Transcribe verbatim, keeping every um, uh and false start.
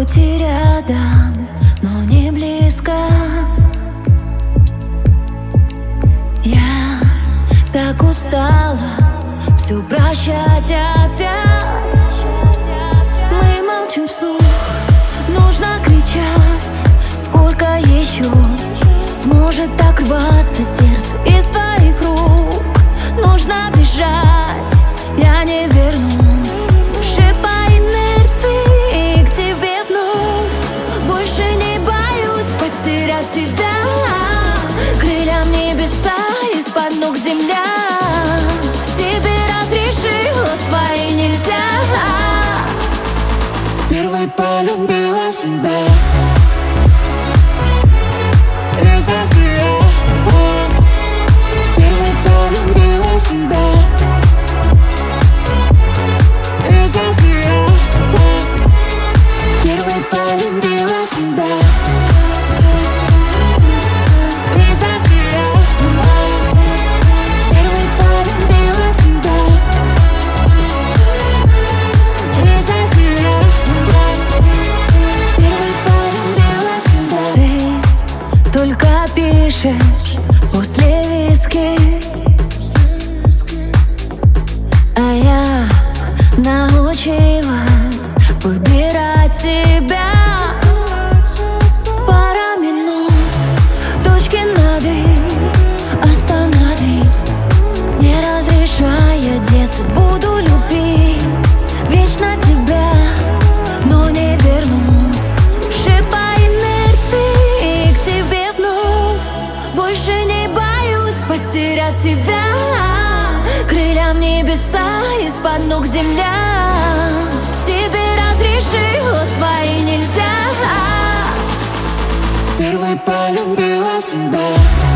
будь рядом, но не близко. Я так устала все прощать опять. Мы молчим вслух, нужно кричать. Сколько еще сможет так рваться сердце из твоих рук? Нужно бежать, я не вернусь уже по инерции к тебе вновь. Больше не боюсь потерять тебя. Крыльям небеса, из-под ног земля. Себе разрешила, твои нельзя. Первой полюбила себя. И совсем первой полюбила себя. И совсем первой полюбила себя. И совсем первой полюбила себя. И совсем первой полюбила себя. Ты только пишешь после виски, а я научилась выбирать себя. Пара минут, точки над «и» останови, не разрешая деться. Буду любить вечно тебя, но не вернусь уже по инерции к тебе вновь. Больше не боюсь потерять тебя. Крыльям небеса, из-под ног земля. Себе разрешила, твои нельзя. Первой полюбила себя.